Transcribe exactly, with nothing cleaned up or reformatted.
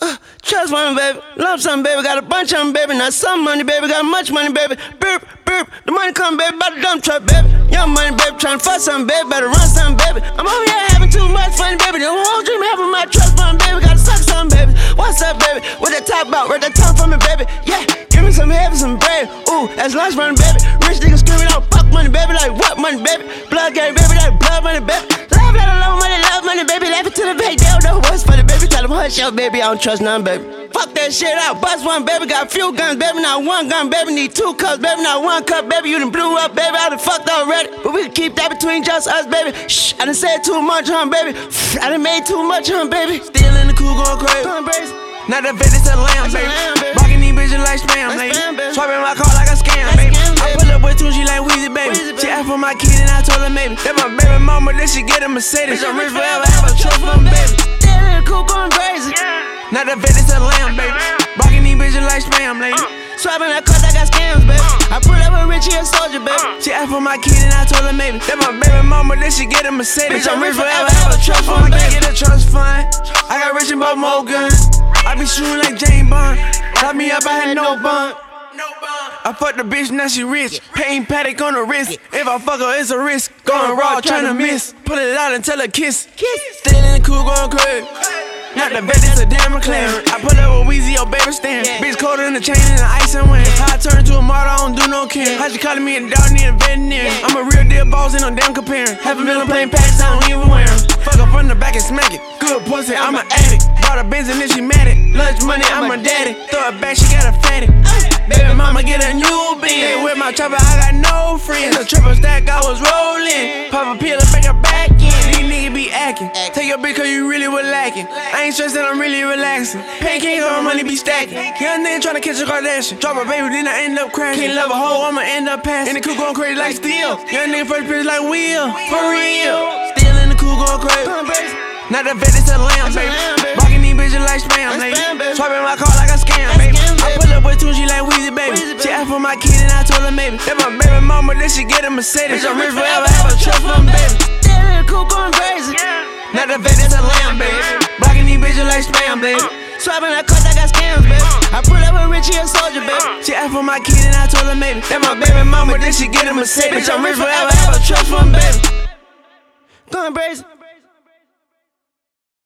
Uh, trust fund, baby. Love something, baby. Got a bunch of them, baby. Not some money, baby. Got much money, baby. Burp, burp. The money come, baby. By the dump truck, baby. Young money, baby. Tryna fuck something, baby. Better run something, baby. I'm over here having too much fun, baby. The whole dream having my trust fund, baby. Gotta suck something, baby. What's up, baby? What that top about? Right that tongue from me, baby. Yeah. Give me some heavy, some bread. Ooh, that's lunch money, baby. Rich niggas screaming out, fuck money, baby. Like what money, baby? Blood game, baby. Like blood money, baby. Love, love, love money, love money, baby. Laughing to the bank. They don't know what's funny, baby. Tell them hush up, baby. I don't trust none, baby. Fuck that shit out. Bust one, baby. Got a few guns, baby. Not one gun, baby. Need two cups, baby. Not one cup, baby. You done blew up, baby. I done fucked already. But we can keep that between just us, baby. Shh, I done said too much, huh, baby. I done made too much, huh, baby. Still in the cool, going crazy. Going crazy. Not the vet, it's a lamb, baby. Rockin' these bitches like spam, lady. Swiping my car like a scam, baby. I pull up with two, she like Weezy, baby. She asked for my kid and I told her maybe. That my baby mama, then she get a Mercedes. I'm rich forever, have a trust fund, baby. Still in the cool, going crazy. Not the vet, it's a lamb, baby. Rockin' these bitches like spam, lady. Swiping that cause I got scams, baby. I pull up with Richie and Soldier, baby. She asked for my kid and I told her maybe. That my baby mama, then she get a Mercedes. I'm rich forever, have a trust fund, baby. Get a trust fund. I got rich and bought more guns. I be shooting like James Bond. Lock me up, I had no bond. I fucked the bitch, now she rich. Pain paddock on the wrist. If I fuck her, it's a risk. Going raw, tryna miss. Pull it out and tell her kiss. Still in the cool, going crazy. Not the bet, it's a damn McLaren. I pull up with Weezy, your baby stand. Bitch colder than the chain and the ice and wind. How I turn to a model, I don't do no kin. How you calling me a dog, need a veterinarian. I'm a real deal boss, ain't no damn comparing. Half a million plain packs, I don't even wear them. Fuck up from the back and smack it. Good pussy, I'm an addict. Bought a Benz and then she mad it. Lunch money, I'm her daddy. Throw it back, she got a fatty. Baby mama get a new bean. With my chopper, I got no friends. The triple stack, I was rolling. Pop a pill and bring her back in. These niggas be acting. Take your bitch cause you really was lacking. I ain't stressed, I'm really relaxing. Pancakes on money be stacking. Young nigga tryna catch a Kardashian. Drop a baby, then I end up crashing. Can't love a hoe, I'ma end up passing. In the coupe going crazy like steel. Young nigga first pitch like wheel. For real. Still in the coupe going crazy. Not the vet, it's a lamb, baby. Rockin' these bitches like spam, lady. Swiping my car like a scam, baby. I pull up with two, she like Weezy, baby. She asked for my kid and I told her maybe. That my baby mama, then she get a Mercedes. I'm rich forever, have a trust fund, baby. Still in the cool, going crazy. Not the vet, it's a lamb, baby. Rockin' these bitches like spam, baby. Swiping that cause I got scams, baby. I pull up with Richie and Soldier, baby. She asked for my kid and I told her maybe. That my baby mama, then she get a Mercedes. I'm rich forever, have a trust fund, baby. Going crazy.